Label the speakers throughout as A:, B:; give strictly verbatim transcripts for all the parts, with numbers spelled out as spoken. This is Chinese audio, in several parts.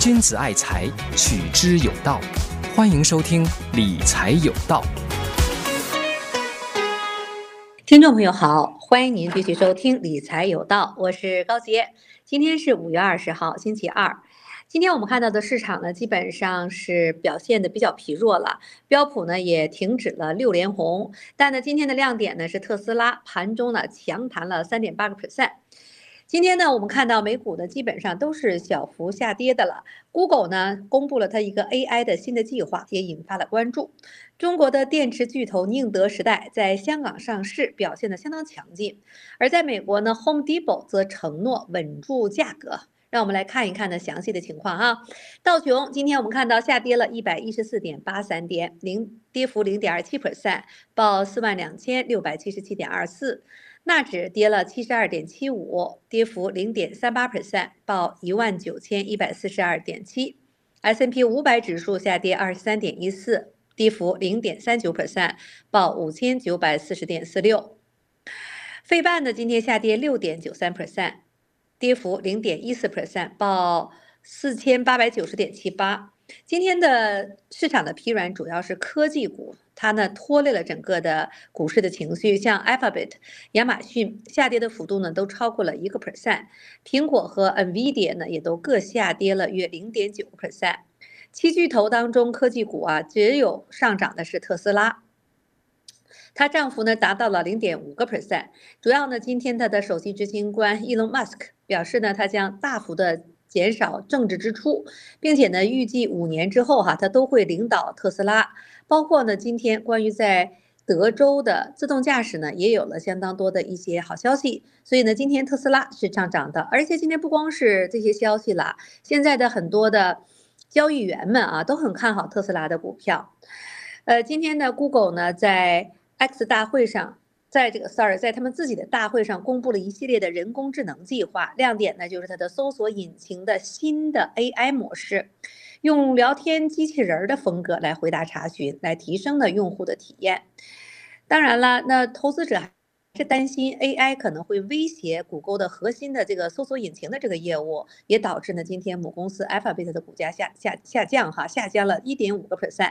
A: 君子爱财，取之有道。欢迎收听理财有道。
B: 听众朋友好，欢迎您继续收听理财有道，我是高杰。今天是五月二十号，星期二。今天我们看到的市场呢，基本上是表现的比较疲弱了，标普呢也停止了六连红，但呢今天的亮点呢是特斯拉，盘中呢强弹了 百分之三点八。今天呢，我们看到美股呢基本上都是小幅下跌的了。Google 呢公布了它一个 A I 的新的计划，也引发了关注。中国的电池巨头宁德时代在香港上市，表现得相当强劲。而在美国呢 ，Home Depot 则承诺稳住价格。让我们来看一看呢详细的情况哈。道琼今天我们看到下跌了一百一十四点八三点，零跌幅 百分之零点二七， 报四万两千六百七十七点二四。纳指跌了 七十二点七五， 跌幅 百分之零点三八， 报一万九千一百四十二点七。 S and P 五百指数下跌 二十三点一四， 跌幅 百分之零点三九， 报五千九百四十点四六。费半呢今天下跌 六点九三， 跌幅 百分之零点一四， 报四千八百九十点七八。今天的市场的疲软主要是科技股，它呢拖累了整个的股市的情绪，像 Alphabet、亚马逊下跌的幅度呢都超过了一个 percent， 苹果和 Nvidia 呢也都各下跌了约 零点九个 percent。七巨头当中，科技股啊只有上涨的是特斯拉，它涨幅呢达到了 零点五个 percent。主要呢，今天它的首席执行官 Elon Musk 表示呢，他将大幅的减少政治支出，并且呢，预计五年之后哈，他都会领导特斯拉。包括呢，今天关于在德州的自动驾驶呢，也有了相当多的一些好消息。所以呢，今天特斯拉是上涨的，而且今天不光是这些消息啦，现在的很多的交易员们啊，都很看好特斯拉的股票。呃，今天呢 ，Google 呢在 X 大会上。在这个 sorry， 在他们自己的大会上公布了一系列的人工智能计划，亮点呢就是它的搜索引擎的新的 A I 模式，用聊天机器人的风格来回答查询，来提升呢用户的体验。当然了，那投资者还是担心 A I 可能会威胁谷歌的核心的这个搜索引擎的这个业务，也导致呢今天母公司 Alphabet 的股价下下下降哈，下降了 一点五个 percent。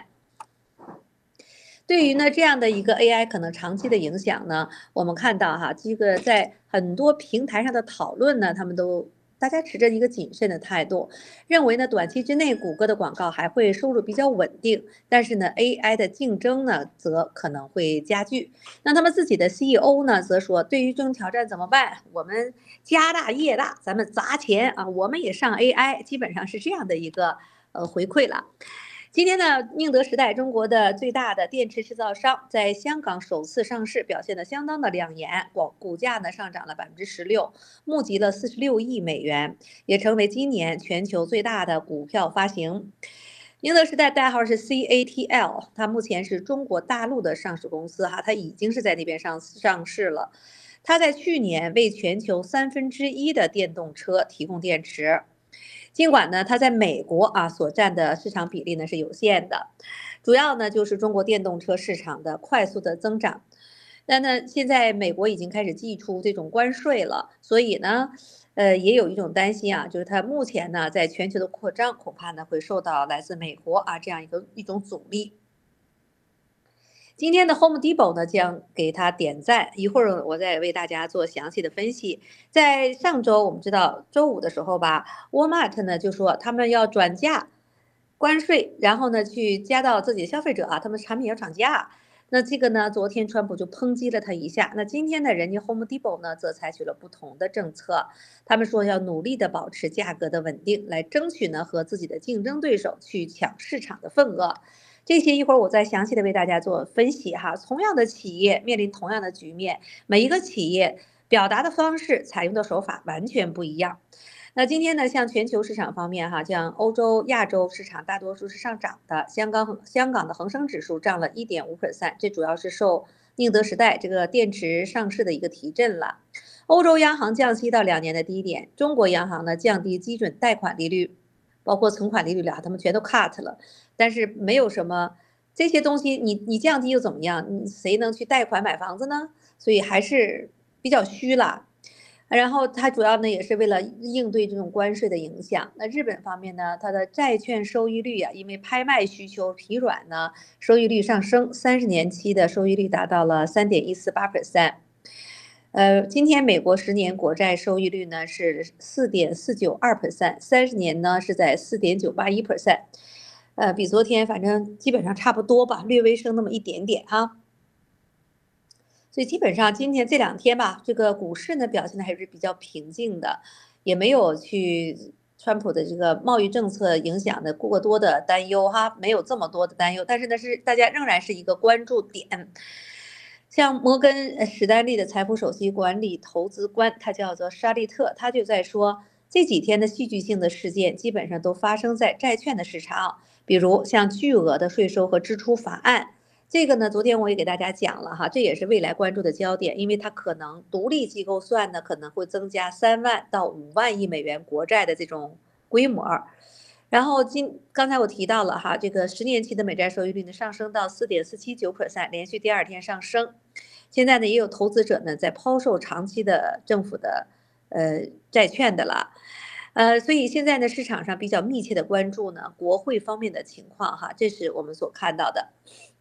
B: 对于呢这样的一个 A I 可能长期的影响呢，我们看到哈，这个在很多平台上的讨论呢，他们都大家持着一个谨慎的态度，认为呢短期之内谷歌的广告还会收入比较稳定，但是呢 A I 的竞争呢则可能会加剧。那他们自己的 C E O 呢则说，对于这种挑战怎么办？我们家大业大，咱们砸钱啊，我们也上 A I， 基本上是这样的一个呃回馈了。今天呢，宁德时代中国的最大的电池制造商在香港首次上市，表现得相当的亮眼，股股价呢上涨了 百分之十六， 募集了四十六亿美元，也成为今年全球最大的股票发行。宁德时代代号是 C A T L， 它目前是中国大陆的上市公司哈，它已经是在那边上上市了。它在去年为全球三分之一的电动车提供电池。尽管呢，它在美国啊所占的市场比例呢是有限的，主要呢就是中国电动车市场的快速的增长。那呢，现在美国已经开始祭出这种关税了，所以呢，呃，也有一种担心啊，就是它目前呢在全球的扩张恐怕呢会受到来自美国啊这样一个一种阻力。今天的 Home Depot 呢将给它点赞，一会儿我再为大家做详细的分析。在上周我们知道周五的时候吧， Walmart 呢就说他们要转嫁关税，然后呢去加到自己的消费者啊，他们产品要涨价。那这个呢，昨天川普就抨击了他一下。那今天呢，人家 Home Depot 呢则采取了不同的政策，他们说要努力的保持价格的稳定，来争取呢和自己的竞争对手去抢市场的份额。这些一会儿我再详细的为大家做分析哈。同样的企业面临同样的局面，每一个企业表达的方式、采用的手法完全不一样。那今天呢，像全球市场方面哈，像欧洲、亚洲市场大多数是上涨的，香港香港的恒生指数涨了 一点五 percent， 这主要是受宁德时代这个电池上市的一个提振了。欧洲央行降息到两年的低点，中国央行呢降低基准贷款利率，包括存款利率了，他们全都 cut 了。但是没有什么这些东西你，你你降低又怎么样？你谁能去贷款买房子呢？所以还是比较虚了。 然后它主要呢也是为了应对这种关税的影响。那日本方面呢，它的债券收益率啊，因为拍卖需求疲软呢，收益率上升，三十年期的收益率达到了三点一四八 percent。呃，今天美国十年国债收益率呢是四点四九二 percent，三十年呢是在四点九八一 percent，呃，比昨天反正基本上差不多吧，略微升那么一点点哈。所以基本上今天这两天吧，这个股市呢表现的还是比较平静的，也没有去川普的这个贸易政策影响的过多的担忧哈，没有这么多的担忧，但是呢是大家仍然是一个关注点。像摩根史丹利的财富首席管理投资官，他叫做沙利特，他就在说这几天的戏剧性的事件基本上都发生在债券的市场，比如像巨额的税收和支出法案。这个呢，昨天我也给大家讲了哈，这也是未来关注的焦点，因为它可能独立机构算呢，可能会增加三万到五万亿美元国债的这种规模。然后今刚才我提到了哈，这个十年期的美债收益率呢上升到四点四七九 percent，连续第二天上升。现在呢，也有投资者呢在抛售长期的政府的呃债券的了。呃，所以现在呢，市场上比较密切的关注呢，国会方面的情况哈，这是我们所看到的。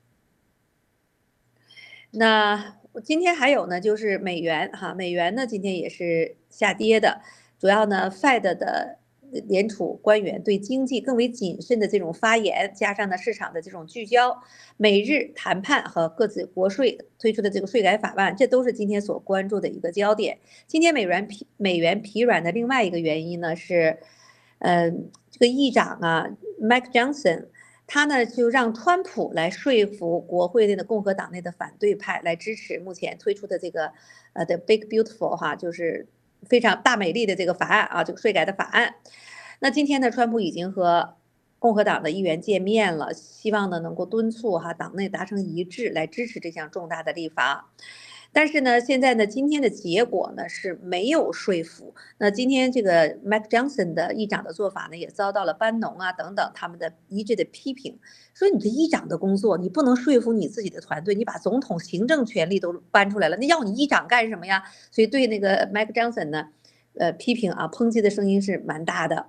B: 那今天还有呢，就是美元哈，美元呢今天也是下跌的，主要呢，Fed 的联储官员对经济更为谨慎的这种发言，加上呢市场的这种聚焦，美日谈判和各自国税推出的这个税改法案，这都是今天所关注的一个焦点。今天美元疲美元疲软的另外一个原因呢是，嗯，这个议长啊，Mike Johnson。他呢就让川普来说服国会内的共和党内的反对派来支持目前推出的这个呃的 Big Beautiful 哈，就是非常大美丽的这个法案啊，这个税改的法案。那今天呢，川普已经和共和党的议员见面了，希望呢能够敦促哈党内达成一致来支持这项重大的立法。但是呢，现在呢，今天的结果呢是没有说服。那今天这个 Mike Johnson 的议长的做法呢，也遭到了班农啊等等他们的一致的批评，说你这议长的工作，你不能说服你自己的团队，你把总统行政权力都搬出来了，那要你议长干什么呀？所以对那个 Mike Johnson 呢，呃，批评啊，抨击的声音是蛮大的。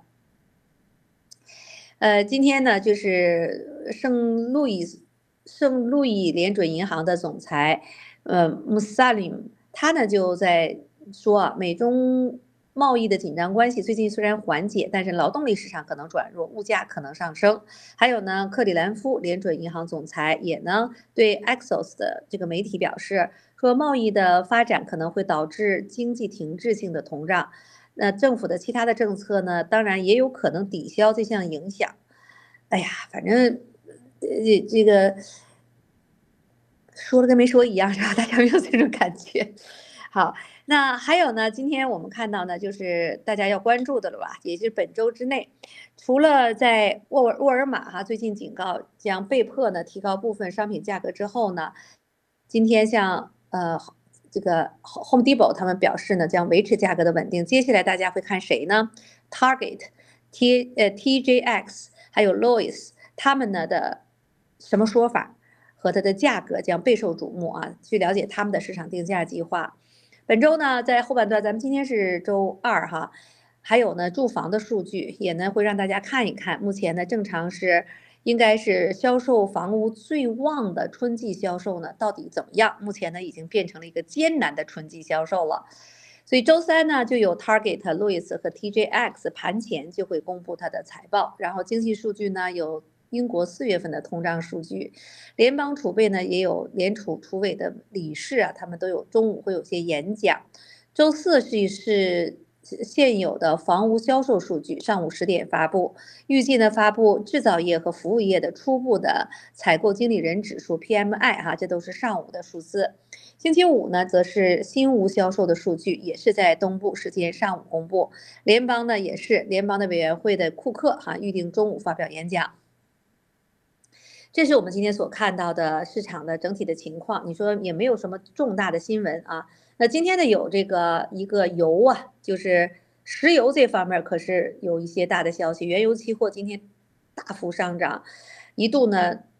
B: 呃，今天呢，就是圣路易圣路易联准银行的总裁。呃，穆萨林他呢就在说啊，美中贸易的紧张关系最近虽然缓解，但是劳动力市场可能转弱，物价可能上升。还有呢，克里兰夫联准银行总裁也呢对 Axios 的这个媒体表示说，贸易的发展可能会导致经济停滞性的通胀。那政府的其他的政策呢，当然也有可能抵消这项影响。哎呀，反正呃这个。说了跟没说一样，是吧？大家没有这种感觉。好，那还有呢，今天我们看到呢，就是大家要关注的了吧，也就是本周之内，除了在沃尔沃尔玛哈最近警告将被迫呢提高部分商品价格之后呢，今天像呃这个 Home Depot 他们表示呢将维持价格的稳定。接下来大家会看谁呢？Target、T 呃 T J X 还有 Lowe's 他们呢的什么说法？和它的价格将备受瞩目啊！去了解他们的市场定价计划。本周呢，在后半段，咱们今天是周二哈，还有呢，住房的数据也呢会让大家看一看。目前呢，正常是应该是销售房屋最旺的春季销售呢，到底怎么样？目前呢，已经变成了一个艰难的春季销售了。所以周三呢，就有 Target、路易斯和 T J X 盘前就会公布它的财报，然后经济数据呢有。英国四月份的通胀数据，联邦储备呢也有联储储委的理事啊，他们都有中午会有些演讲。周四是是现有的房屋销售数据，上午十点发布，预计呢发布制造业和服务业的初步的采购经理人指数 P M I 哈，这都是上午的数字。星期五呢，则是新屋销售的数据，也是在东部时间上午公布。联邦呢也是联邦的委员会的库克哈预定中午发表演讲。这是我们今天所看到的市场的整体的情况，你说也没有什么重大的新闻啊。那今天呢有这个一个油啊，就是石油这方面可是有一些大的消息，原油期货今天大幅上涨，一度呢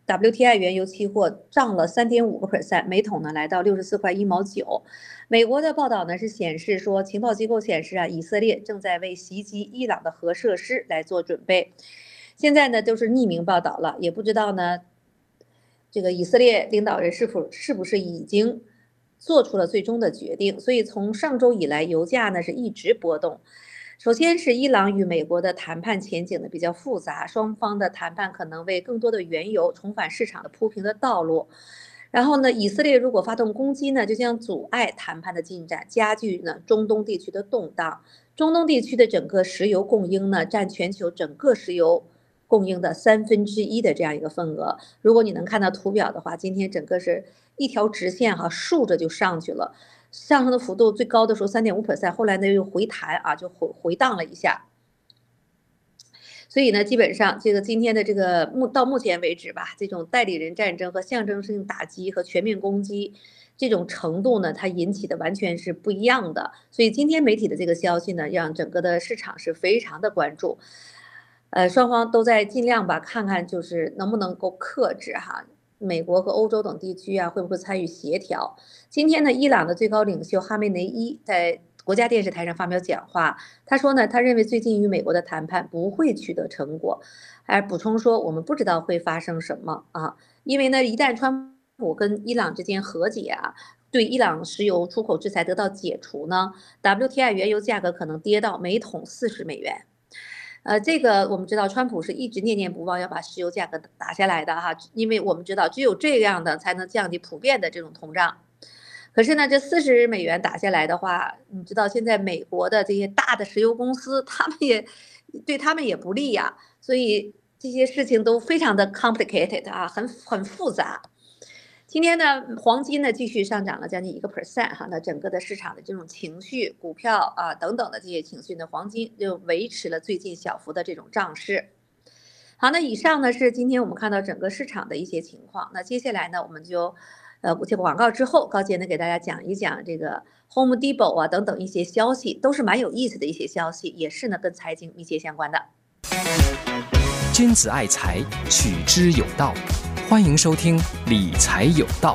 B: W T I 原油期货涨了 三点五个 percent， 每桶呢来到六十四块一毛九。美国的报道呢是显示说，情报机构显示啊，以色列正在为袭击伊朗的核设施来做准备。现在呢都是匿名报道了，也不知道呢这个以色列领导人是否是不是已经做出了最终的决定。所以从上周以来，油价呢是一直波动。首先是伊朗与美国的谈判前景呢比较复杂，双方的谈判可能为更多的原油重返市场的铺平的道路。然后呢，以色列如果发动攻击呢，就将阻碍谈判的进展，加剧呢中东地区的动荡。中东地区的整个石油供应呢，占全球整个石油供应的三分之一的这样一个份额。如果你能看到图表的话，今天整个是一条直线哈，竖着就上去了。上升的幅度最高的时候 三点五 percent， 后来呢又回弹啊，就回回荡了一下。所以呢，基本上这个今天的这个目到目前为止吧，这种代理人战争和象征性打击和全面攻击这种程度呢，它引起的完全是不一样的。所以今天媒体的这个消息呢，让整个的市场是非常的关注。呃，双方都在尽量吧，看看就是能不能够克制哈。美国和欧洲等地区啊，会不会参与协调？今天呢，伊朗的最高领袖哈梅内伊在国家电视台上发表讲话，他说呢，他认为最近与美国的谈判不会取得成果，还补充说我们不知道会发生什么啊，因为呢，一旦川普跟伊朗之间和解啊，对伊朗石油出口制裁得到解除呢 ，W T I 原油价格可能跌到每桶四十美元。呃，这个我们知道，川普是一直念念不忘要把石油价格打下来的哈，因为我们知道只有这样的才能降低普遍的这种通胀。可是呢，这四十美元打下来的话，你知道现在美国的这些大的石油公司，他们也对他们也不利呀，所以这些事情都非常的 complicated 啊，很很复杂。今天呢，黄金呢继续上涨了将近一个 percent 哈，那整个的市场的这种情绪、股票啊等等的这些情绪呢，黄金就维持了最近小幅的这种涨势。好，那以上呢是今天我们看到整个市场的一些情况。那接下来呢，我们就呃这个广告之后，高杰呢给大家讲一讲这个 Home Depot 啊等等一些消息，都是蛮有意思的一些消息，也是呢跟财经密切相关的。
A: 君子爱财，取之有道。欢迎收听理财有道。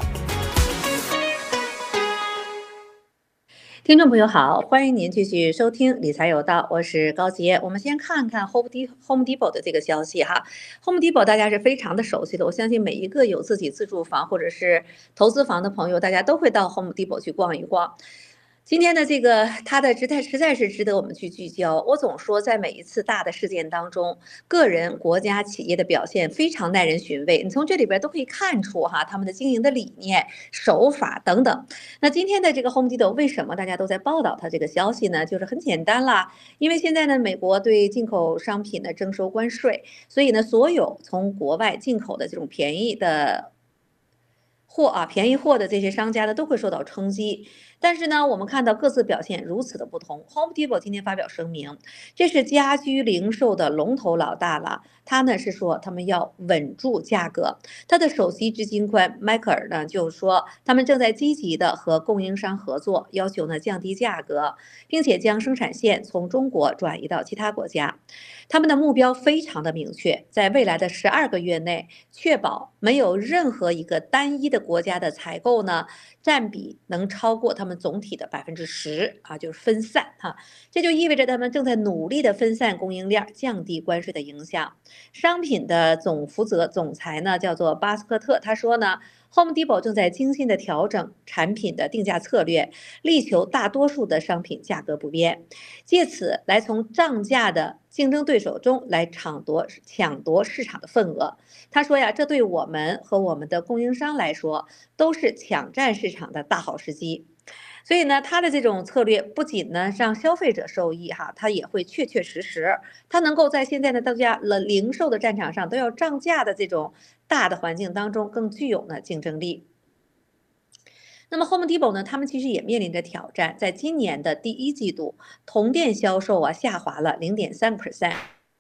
B: 听众朋友好，欢迎您继续收听理财有道，我是高杰。我们先看看 Home Depot 的这个消息哈。Home Depot 大家是非常的熟悉的，我相信每一个有自己自住房或者是投资房的朋友，大家都会到 Home Depot 去逛一逛。今天的这个它的值态实在是值得我们去聚焦。我总说，在每一次大的事件当中，个人、国家、企业的表现非常耐人寻味。你从这里边都可以看出哈，他们的经营的理念、手法等等。那今天的这个 Home Depot 为什么大家都在报道它这个消息呢？就是很简单啦，因为现在呢，美国对进口商品呢征收关税，所以呢，所有从国外进口的这种便宜的货啊，便宜货的这些商家呢，都会受到冲击。但是呢，我们看到各自表现如此的不同。Home Depot 今天发表声明，这是家居零售的龙头老大了。他呢是说他们要稳住价格。他的首席执行官迈克尔呢就说，他们正在积极的和供应商合作，要求呢降低价格，并且将生产线从中国转移到其他国家。他们的目标非常的明确，在未来的十二个月内，确保没有任何一个单一的国家的采购呢占比能超过他们总体的百分之十啊，就是分散哈。这就意味着他们正在努力的分散供应链，降低关税的影响。商品的总负责总裁呢叫做巴斯克特，他说呢 ，Home Depot 正在精心的调整产品的定价策略，力求大多数的商品价格不变，借此来从涨价的竞争对手中来抢夺抢夺市场的份额。他说呀，这对我们和我们的供应商来说都是抢占市场的大好时机。所以呢，他的这种策略不仅呢让消费者受益哈，他也会确确实实，他能够在现在的大家了零售的战场上都要涨价的这种大的环境当中更具有呢竞争力。那么 Home Depot 呢，他们其实也面临着挑战，在今年的第一季度，同店销售啊下滑了 零点三 percent。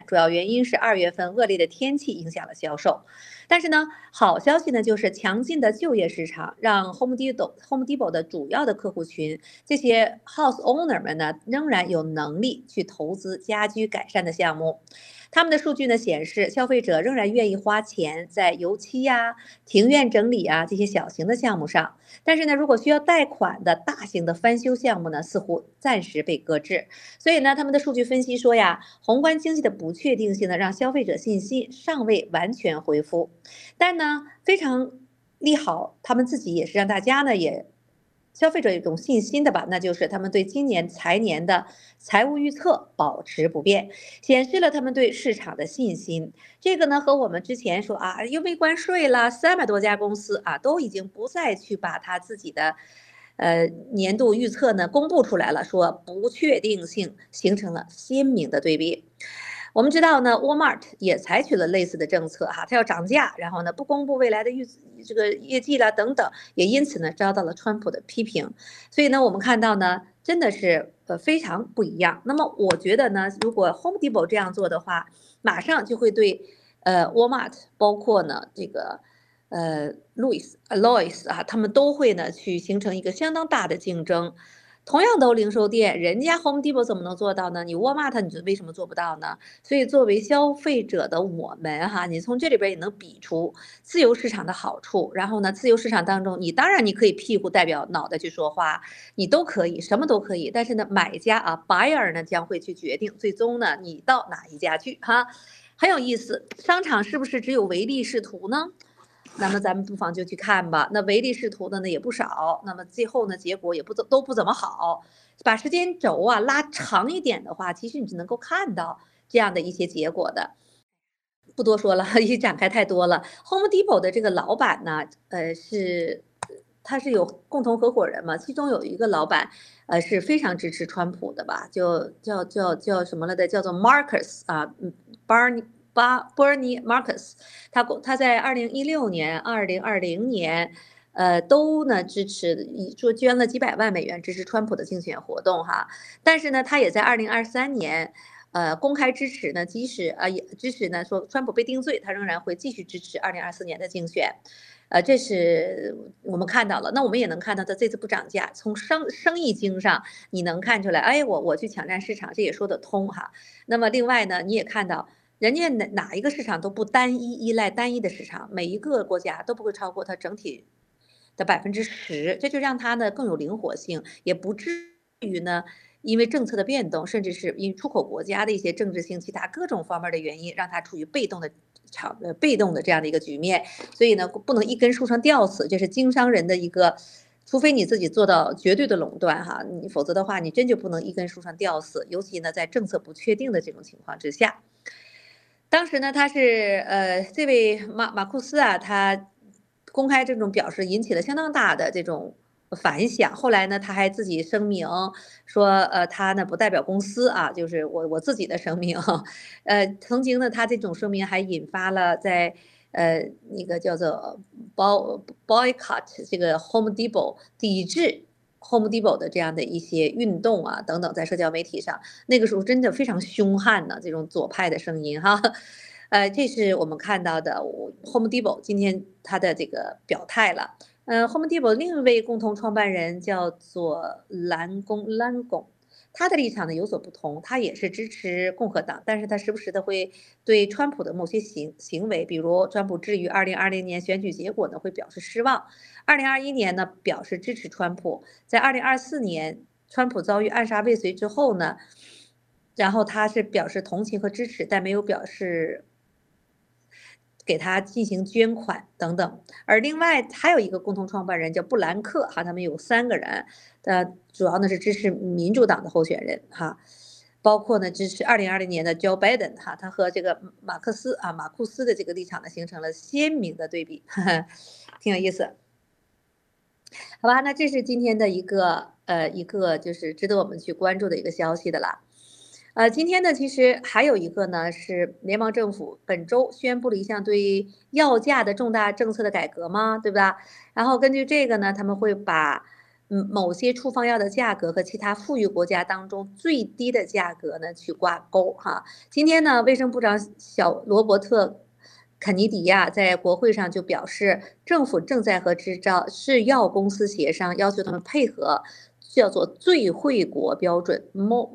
B: 主要原因是二月份恶劣的天气影响了销售。但是呢，好消息呢就是强劲的就业市场让 Home Depot Home Depot 的主要的客户群，这些 house owner 们呢仍然有能力去投资家居改善的项目。他们的数据呢显示，消费者仍然愿意花钱在油漆呀、庭院整理啊这些小型的项目上。但是呢，如果需要贷款的大型的翻修项目呢，似乎暂时被搁置。所以呢，他们的数据分析说呀，宏观经济的不确定性呢，让消费者信心尚未完全恢复。但呢，非常利好，他们自己也是让大家呢也消费者有一种信心的吧，那就是他们对今年财年的财务预测保持不变，显示了他们对市场的信心。这个呢，和我们之前说啊，又没关税了，三百多家公司啊，都已经不再去把他自己的呃年度预测呢公布出来了，说不确定性形成了鲜明的对比。我们知道呢，Walmart 也采取了类似的政策哈，它要涨价，然后呢不公布未来的预这个业绩啦等等，也因此呢遭到了川普的批评。所以呢，我们看到呢，真的是呃非常不一样。那么我觉得呢，如果 Home Depot 这样做的话，马上就会对呃 Walmart 包括呢这个呃 Louis Lois 啊，他们都会呢去形成一个相当大的竞争。同样都零售店，人家 Home Depot 怎么能做到呢？你沃尔玛你就为什么做不到呢？所以作为消费者的我们哈，你从这里边也能比出自由市场的好处。然后呢，自由市场当中，你当然你可以屁股代表脑袋去说话，你都可以，什么都可以。但是呢，买家啊 buyer 呢将会去决定，最终呢你到哪一家去哈，很有意思。商场是不是只有唯利是图呢？那么咱们不妨就去看吧。那唯利是图的呢也不少，那么最后呢结果也不都不怎么好。把时间轴啊拉长一点的话，其实你是能够看到这样的一些结果的。不多说了，一展开太多了。Home Depot 的这个老板呢，呃，是他是有共同合伙人嘛，其中有一个老板，呃，是非常支持川普的吧，就叫叫叫什么来的，叫做 Marcus 啊，嗯，Barney 巴 Bernie Marcus，他他在二零一六年、二零二零年。呃，都呢支持，说捐了几百万美元支持川普的竞选活动哈，但是呢，他也在二零二三年，呃，公开支持呢，即使啊也支持呢，说川普被定罪，他仍然会继续支持二零二四年的竞选，呃，这是我们看到了。那我们也能看到他这次不涨价，从生生意经上你能看出来，哎，我我去抢占市场，这也说得通哈。那么另外呢，你也看到。人家哪哪一个市场都不单一依赖单一的市场，每一个国家都不会超过它整体的百分之十，这就让它呢更有灵活性，也不至于呢因为政策的变动，甚至是因出口国家的一些政治性、其他各种方面的原因，让它处于被动的场呃被动的这样的一个局面。所以呢，不能一根树上吊死，这是经商人的一个。除非你自己做到绝对的垄断哈，你否则的话，你真就不能一根树上吊死。尤其呢，在政策不确定的这种情况之下。当时呢，他是呃，这位马马库斯啊，他公开这种表示引起了相当大的这种反响。后来呢，他还自己声明说，呃，他呢不代表公司啊，就是我我自己的声明。呃，曾经呢，他这种声明还引发了在呃那个叫做 boycott 这个 Home Depot 抵制。Home Depot 的这样的一些运动啊，等等，在社交媒体上，那个时候真的非常凶悍呢，这种左派的声音哈，呃，这是我们看到的 Home Depot 今天他的这个表态了。嗯，Home Depot 另一位共同创办人叫做兰公兰公，他的立场呢有所不同，他也是支持共和党，但是他时不时的会对川普的某些行行为，比如川普至于二零二零年选举结果呢，会表示失望。二零二一年呢，表示支持川普。在二零二四年，川普遭遇暗杀未遂之后呢，然后他是表示同情和支持，但没有表示给他进行捐款等等。而另外还有一个共同创办人叫布兰克哈，他们有三个人，呃，主要呢是支持民主党的候选人哈。包括呢支持二零二零年的 Joe Biden 哈，他和这个马克思啊马库斯的这个立场呢形成了鲜明的对比，呵呵，挺有意思。好吧，那这是今天的一个呃一个就是值得我们去关注的一个消息的啦。呃，今天呢，其实还有一个呢是联邦政府本周宣布了一项对药价的重大政策的改革嘛，对吧？然后根据这个呢，他们会把嗯某些处方药的价格和其他富裕国家当中最低的价格呢去挂钩哈。今天呢，卫生部长小罗伯特肯尼迪呀，在国会上就表示，政府正在和制造制药公司协商，要求他们配合叫做最惠国标准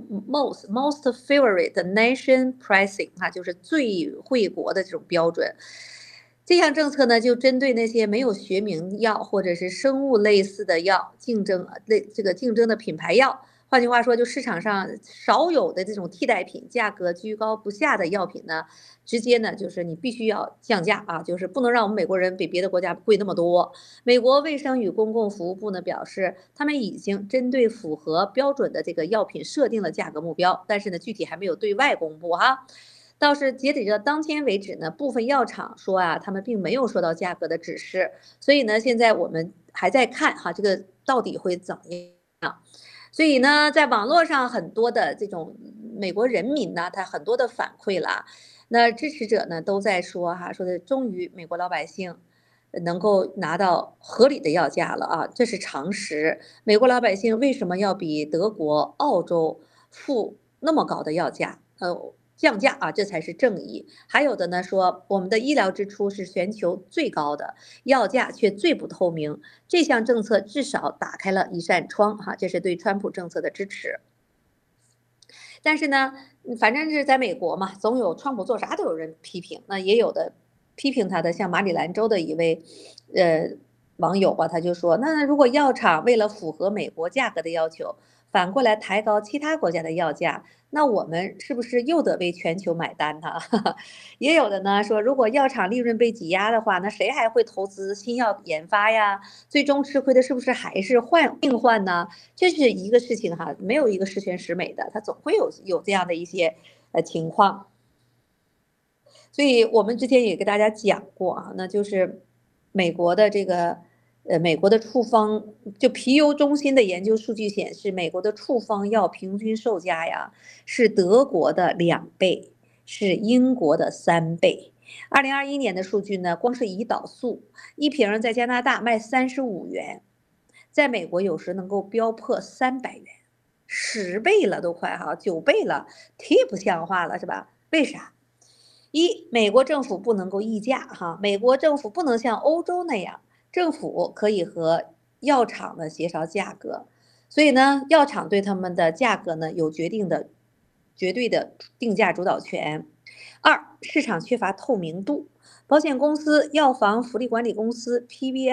B: most most favorite nation pricing 哈，就是最惠国的这种标准。这项政策呢，就针对那些没有学名药或者是生物类似的药竞争类这个竞争的品牌药。换句话说，就市场上少有的这种替代品，价格居高不下的药品呢，直接呢就是你必须要降价啊，就是不能让我们美国人比别的国家贵那么多。美国卫生与公共服务部呢表示，他们已经针对符合标准的这个药品设定了价格目标，但是呢具体还没有对外公布哈。倒是截止到当天为止呢，部分药厂说啊，他们并没有收到价格的指示，所以呢，现在我们还在看哈，这个到底会怎么样。所以呢，在网络上很多的这种美国人民呢，他很多的反馈了，那支持者呢都在说哈，说的终于美国老百姓能够拿到合理的药价了啊，这是常识。美国老百姓为什么要比德国、澳洲付那么高的药价？呃。降价啊，这才是正义。还有的呢说，我们的医疗支出是全球最高的，药价却最不透明。这项政策至少打开了一扇窗哈，这是对川普政策的支持。但是呢，反正是在美国嘛，总有川普做啥都有人批评，那也有的批评他的，像马里兰州的一位呃网友吧，他就说，那如果药厂为了符合美国价格的要求，反过来抬高其他国家的药价，那我们是不是又得为全球买单呢？也有的呢说，如果药厂利润被挤压的话，那谁还会投资新药研发呀？最终吃亏的是不是还是患病患呢？这是一个事情哈，没有一个十全十美的，它总会有有这样的一些呃情况。所以我们之前也给大家讲过啊，那就是美国的这个。呃，美国的处方就皮尤中心的研究数据显示，美国的处方药平均售价呀是德国的两倍，是英国的三倍。二零二一年的数据呢，光是胰岛素一瓶在加拿大卖三十五元，在美国有时能够飙破三百元，十倍了都快哈，九倍了，忒不像话了是吧？为啥？一，美国政府不能够议价哈，美国政府不能像欧洲那样。政府可以和药厂呢协商价格，所以呢，药厂对他们的价格呢有决定的、绝对的定价主导权。二，市场缺乏透明度，保险公司、药房、福利管理公司、P B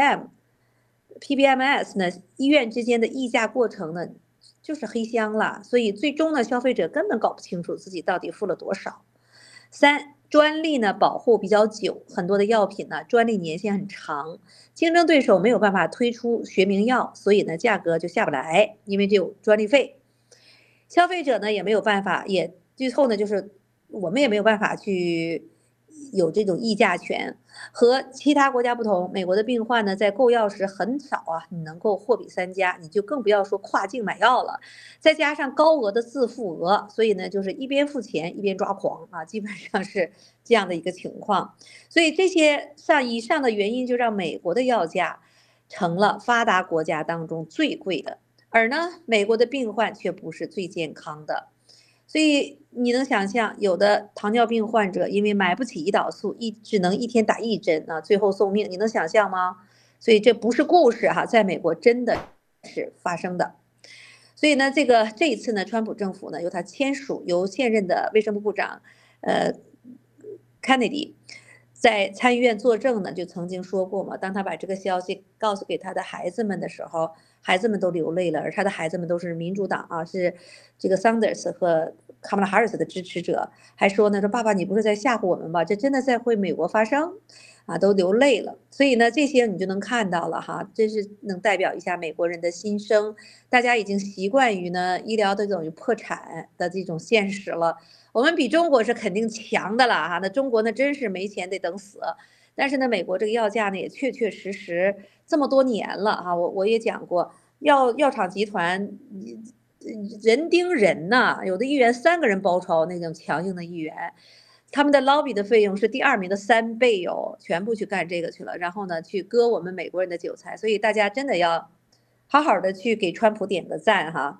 B: M、P B M S 呢，医院之间的议价过程呢就是黑箱了，所以最终呢，消费者根本搞不清楚自己到底付了多少。三，专利呢保护比较久，很多的药品呢专利年限很长，竞争对手没有办法推出学名药，所以呢价格就下不来，因为这有专利费。消费者呢也没有办法，也最后呢就是我们也没有办法去有这种议价权。和其他国家不同，美国的病患呢在购药时很少啊，你能够货比三家，你就更不要说跨境买药了。再加上高额的自付额，所以呢就是一边付钱一边抓狂啊，基本上是这样的一个情况。所以这些上以上的原因就让美国的药价成了发达国家当中最贵的，而呢美国的病患却不是最健康的。所以你能想象，有的糖尿病患者因为买不起胰岛素，一只能一天打一针啊，最后送命，你能想象吗？所以这不是故事哈，在美国真的是发生的。所以呢，这个这一次呢，川普政府呢由他签署，由现任的卫生部部长呃 Kennedy 在参议院作证呢，就曾经说过嘛，当他把这个消息告诉给他的孩子们的时候，孩子们都流泪了，而他的孩子们都是民主党啊，是这个 Sanders 和 Kamala Harris 的支持者，还说呢，说爸爸你不是在吓唬我们吧？这真的在会美国发生，啊，都流泪了。所以呢，这些你就能看到了哈，真是能代表一下美国人的心声。大家已经习惯于呢医疗的这种破产的这种现实了。我们比中国是肯定强的了哈，那中国呢真是没钱得等死。但是呢，美国这个药价呢也确确实实这么多年了哈，我我也讲过，药药厂集团人盯人呐，有的议员三个人包抄那种强硬的议员，他们的 lobby 的费用是第二名的三倍哦，全部去干这个去了，然后呢去割我们美国人的韭菜，所以大家真的要好好的去给川普点个赞哈。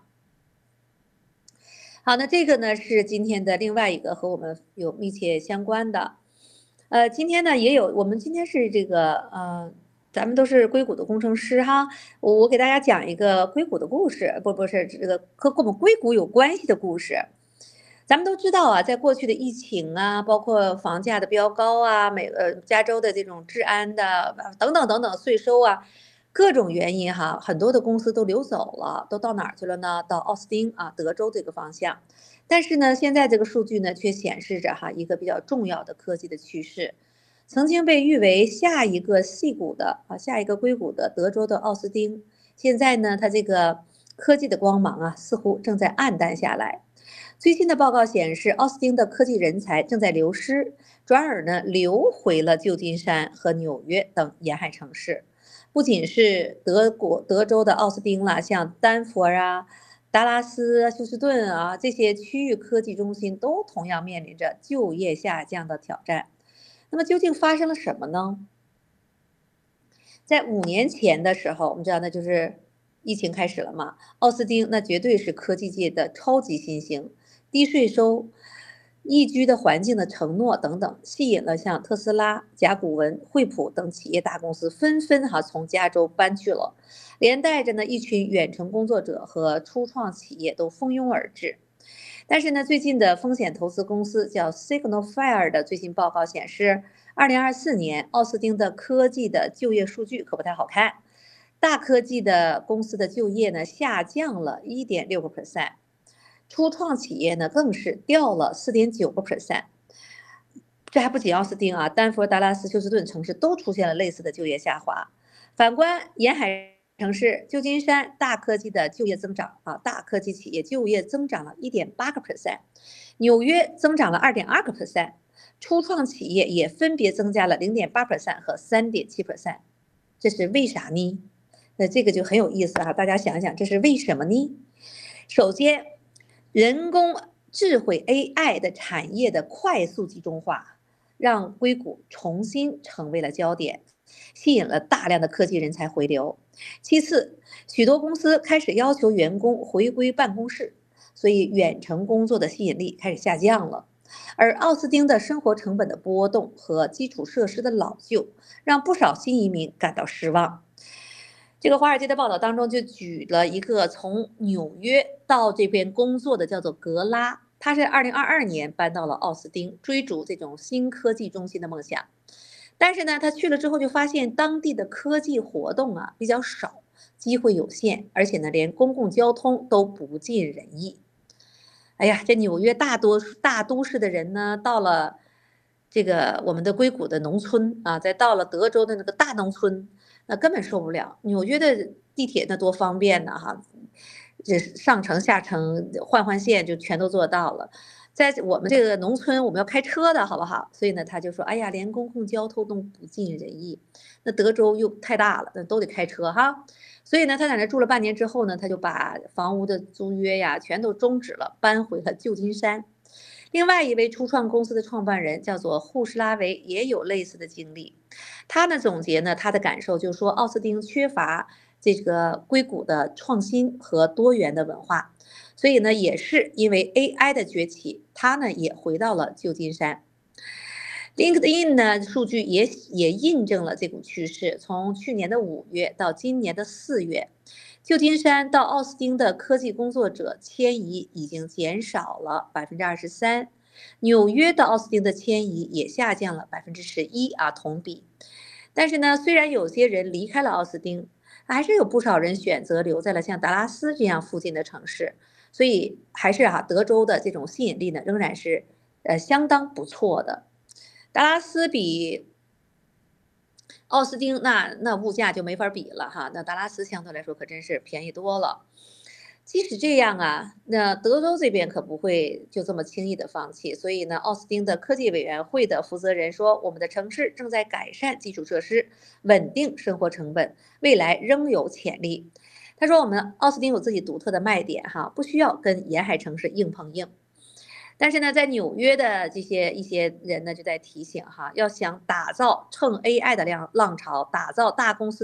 B: 好，那这个呢是今天的另外一个和我们有密切相关的。呃，今天呢也有，我们今天是这个呃，咱们都是硅谷的工程师哈，我我给大家讲一个硅谷的故事，不不是这个和跟我们硅谷有关系的故事。咱们都知道啊，在过去的疫情啊，包括房价的飙高啊，美呃加州的这种治安的等等等等税收啊，各种原因哈，很多的公司都流走了，都到哪儿去了呢？到奥斯汀啊，德州这个方向。但是呢，现在这个数据呢，却显示着哈一个比较重要的科技的趋势。曾经被誉为下一个矽谷的啊，下一个硅谷的德州的奥斯汀，现在呢，它这个科技的光芒啊，似乎正在暗淡下来。最新的报告显示，奥斯汀的科技人才正在流失，转而呢流回了旧金山和纽约等沿海城市。不仅是德国德州的奥斯汀了，像丹佛啊、达拉斯、休斯顿啊这些区域科技中心都同样面临着就业下降的挑战。那么究竟发生了什么呢？在五年前的时候，我们知道那就是疫情开始了嘛，奥斯汀那绝对是科技界的超级新星，低税收、宜居的环境的承诺等等，吸引了像特斯拉、甲骨文、惠普等企业大公司纷纷哈从加州搬去了，连带着呢一群远程工作者和初创企业都蜂拥而至。但是呢，最近的风险投资公司叫 Signal Fire 的最新报告显示，二零二四年奥斯汀的科技的就业数据可不太好看，大科技的公司的就业呢下降了 一点六个 percent， 初创企业呢更是掉了 四点九个 percent。这还不仅奥斯汀啊，丹佛、达拉斯、休斯顿城市都出现了类似的就业下滑。反观沿海城市，旧金山大科技的就业增长啊，大科技企业就业增长了 一点八个 percent， 纽约增长了 二点二个 percent， 初创企业也分别增加了 零点八 percent 和 三点七 percent， 这是为啥呢？那这个就很有意思啊，大家想想这是为什么呢？首先，人工智慧 A I 的产业的快速集中化，让硅谷重新成为了焦点，吸引了大量的科技人才回流。其次，许多公司开始要求员工回归办公室，所以远程工作的吸引力开始下降了。而奥斯汀的生活成本的波动和基础设施的老旧，让不少新移民感到失望。这个华尔街的报道当中就举了一个从纽约到这边工作的叫做格拉，他是二零二二年搬到了奥斯汀，追逐这种新科技中心的梦想。但是呢，他去了之后就发现当地的科技活动啊比较少，机会有限，而且呢，连公共交通都不尽人意。哎呀，这纽约大多大都市的人呢，到了这个我们的硅谷的农村啊，再到了德州的那个大农村，那根本受不了。纽约的地铁那多方便呢哈，这上城下城换换线就全都做到了。在我们这个农村，我们要开车的好不好？所以呢，他就说，哎呀，连公共交通都不尽人意。那德州又太大了，那都得开车哈。所以呢，他在那住了半年之后呢，他就把房屋的租约呀全都终止了，搬回了旧金山。另外一位初创公司的创办人叫做户施拉维，也有类似的经历。他呢总结呢他的感受，就是说奥斯汀缺乏这个硅谷的创新和多元的文化。所以呢，也是因为 A I 的崛起，他呢也回到了旧金山。LinkedIn 呢数据也也印证了这股趋势，从去年的五月到今年的四月，旧金山到奥斯汀的科技工作者迁移已经减少了百分之二十三，纽约到奥斯汀的迁移也下降了百分之十一啊，同比。但是呢，虽然有些人离开了奥斯汀，还是有不少人选择留在了像达拉斯这样附近的城市。所以还是啊，德州的这种吸引力呢，仍然是呃相当不错的。达拉斯比奥斯汀那那物价就没法比了哈，那达拉斯相对来说可真是便宜多了。即使这样啊，那德州这边可不会就这么轻易的放弃。所以呢，奥斯汀的科技委员会的负责人说，我们的城市正在改善基础设施，稳定生活成本，未来仍有潜力。他说我们奥斯汀有自己独特的卖点哈，不需要跟沿海城市硬碰硬。但是呢，在纽约的这些一些人呢，就在提醒哈，要想打造乘 A I 的浪浪潮，打造大公司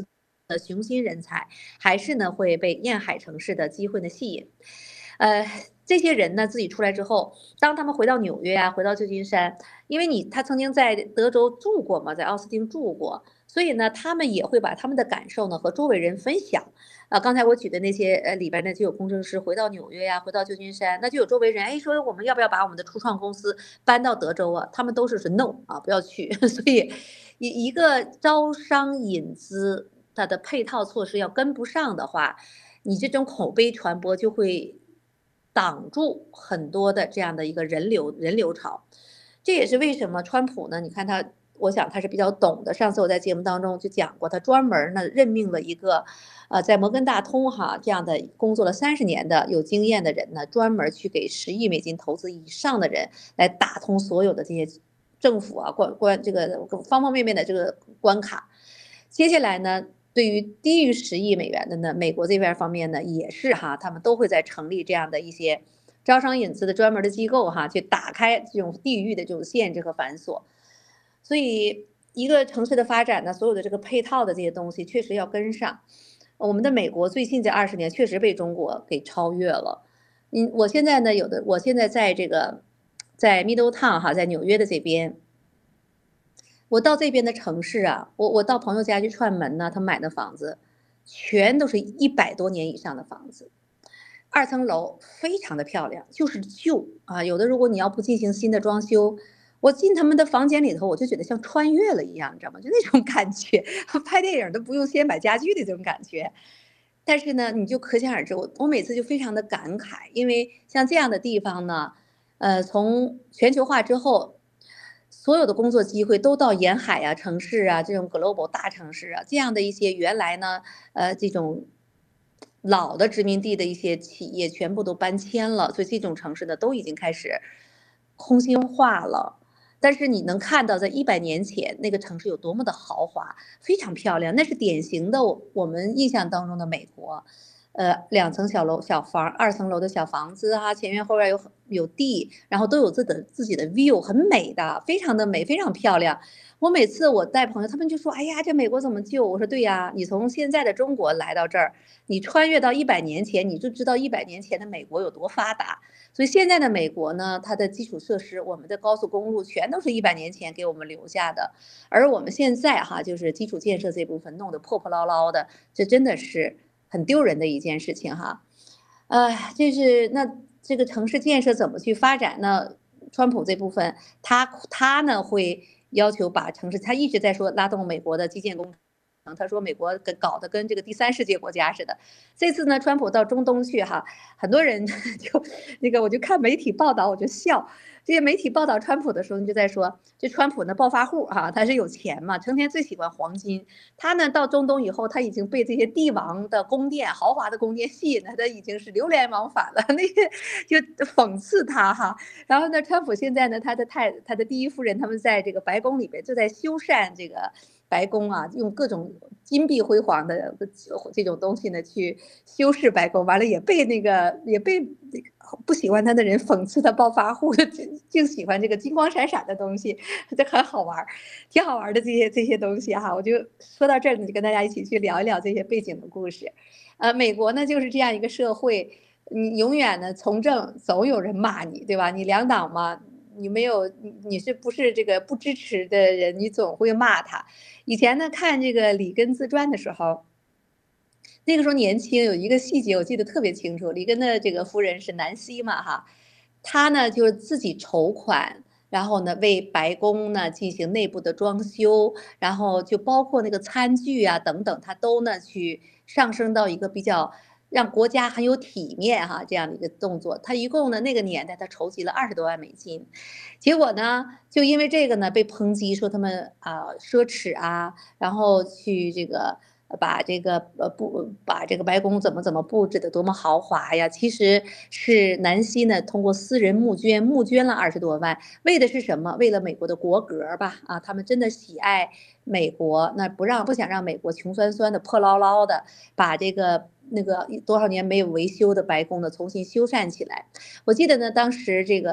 B: 雄心人才，还是呢会被沿海城市的机会呢吸引。呃，这些人呢自己出来之后，当他们回到纽约啊，回到旧金山，因为你他曾经在德州住过嘛，在奥斯汀住过，所以呢，他们也会把他们的感受呢和周围人分享。啊，刚才我举的那些呃里边呢，就有工程师回到纽约呀、回到旧金山，那就有周围人哎说我们要不要把我们的初创公司搬到德州啊？他们都是说 no 啊，不要去。所以一一个招商引资，它的配套措施要跟不上的话，你这种口碑传播就会挡住很多的这样的一个人流人流潮。这也是为什么川普呢？你看他，我想他是比较懂的。上次我在节目当中就讲过，他专门呢任命了一个，呃，在摩根大通哈这样的工作了三十年的有经验的人呢，专门去给十亿美金投资以上的人来打通所有的这些政府啊关关这个方方面面的这个关卡。接下来呢，对于低于十亿美元的呢，美国这边方面呢也是哈，他们都会在成立这样的一些招商引资的专门的机构哈，去打开这种地域的这种限制和繁琐。所以一个城市的发展呢，所有的这个配套的这些东西确实要跟上。我们的美国最近这二十年确实被中国给超越了。嗯，我现在呢有的，我现在在这个在 Middletown 哈，在纽约的这边。我到这边的城市啊，我我到朋友家去串门呢，他买的房子全都是一百多年以上的房子，二层楼非常的漂亮，就是旧啊。有的如果你要不进行新的装修，我进他们的房间里头，我就觉得像穿越了一样，你知道吗？就那种感觉，拍电影都不用先买家具的这种感觉。但是呢，你就可想而知，我我每次就非常的感慨，因为像这样的地方呢，呃，从全球化之后，所有的工作机会都到沿海啊、城市啊这种 global 大城市啊，这样的一些原来呢，呃，这种老的殖民地的一些企业全部都搬迁了，所以这种城市呢都已经开始空心化了。但是你能看到，在一百年前那个城市有多么的豪华，非常漂亮，那是典型的我我们印象当中的美国。呃，两层小楼小房，二层楼的小房子啊，前院后院有有地，然后都有自己的自己的 view，很美的，非常的美，非常漂亮。我每次我带朋友，他们就说：“哎呀，这美国怎么旧？”我说：“对呀，你从现在的中国来到这儿，你穿越到一百年前，你就知道一百年前的美国有多发达。所以现在的美国呢，它的基础设施，我们的高速公路全都是一百年前给我们留下的，而我们现在哈，就是基础建设这部分弄得破破烂烂的，这真的是很丢人的一件事情哈。呃，这是那这个城市建设怎么去发展呢？川普这部分，他他呢会要求把城市，他一直在说拉动美国的基建工程。他说美国跟搞得跟这个第三世界国家似的。这次呢，川普到中东去哈，很多人就那个我就看媒体报道我就笑。这些媒体报道川普的时候，你就在说，这川普呢暴发户哈，他是有钱嘛，成天最喜欢黄金。他呢到中东以后，他已经被这些帝王的宫殿、豪华的宫殿吸引了，他已经是流连忘返了。那些就讽刺他哈。然后呢，川普现在呢，他的太他的第一夫人他们在这个白宫里边就在修缮这个白宫啊，用各种金碧辉煌的这种东西呢去修饰白宫，完了也被那个也被不喜欢他的人讽刺他暴发户，净喜欢这个金光闪闪的东西，这很好玩，挺好玩的这些这些东西哈。我就说到这儿，就跟大家一起去聊一聊这些背景的故事。呃，美国呢就是这样一个社会，你永远呢从政总有人骂你，对吧？你两党嘛。你没有，你你是不是这个不支持的人，你总会骂他。以前呢，看这个里根自传的时候，那个时候年轻，有一个细节我记得特别清楚。里根的这个夫人是南希嘛，哈，她呢就是自己筹款，然后呢为白宫呢进行内部的装修，然后就包括那个餐具啊等等，她都呢去上升到一个比较让国家很有体面哈这样的一个动作。他一共呢那个年代他筹集了二十多万美金，结果呢就因为这个呢被抨击说他们啊、呃、奢侈啊，然后去这个把这个呃不把这个白宫怎么怎么布置的多么豪华呀。其实是南希呢通过私人募捐募捐了二十多万，为的是什么？为了美国的国格吧啊，他们真的喜爱美国，那不让不想让美国穷酸酸的破唠唠的把这个那个多少年没有维修的白宫呢重新修缮起来。我记得呢当时这个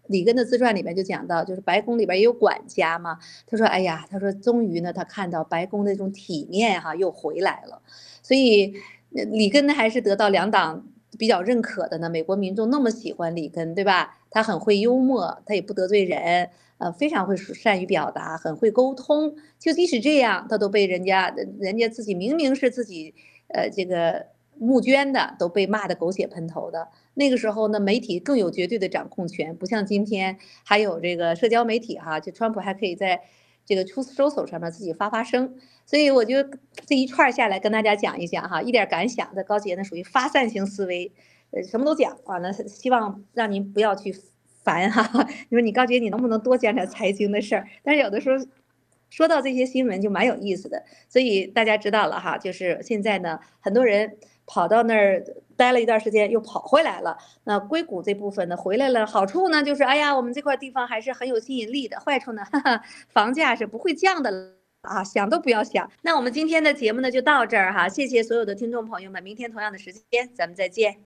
B: 里根的自传里面就讲到，就是白宫里边也有管家嘛，他说，哎呀，他说终于呢，他看到白宫的这种体面哈、又回来了，所以呃里根呢还是得到两党比较认可的呢。美国民众那么喜欢里根，对吧？他很会幽默，他也不得罪人，呃，非常会善于表达，很会沟通。就即使这样，他都被人家人家自己明明是自己呃这个募捐的，都被骂得狗血喷头的。那个时候呢，媒体更有绝对的掌控权，不像今天还有这个社交媒体哈，就川普还可以在这个 Truth Social 上面自己发发声。所以我就这一串下来跟大家讲一讲哈，一点感想。这高姐呢属于发散型思维，呃，什么都讲。完了，希望让您不要去烦哈。你说你高姐，你能不能多讲点财经的事儿？但是有的时候说到这些新闻就蛮有意思的，所以大家知道了哈，就是现在呢，很多人跑到那儿待了一段时间，又跑回来了。那硅谷这部分呢，回来了，好处呢就是，哎呀，我们这块地方还是很有吸引力的。坏处呢，哈哈，房价是不会降的啊，想都不要想。那我们今天的节目呢就到这儿哈，谢谢所有的听众朋友们，明天同样的时间咱们再见。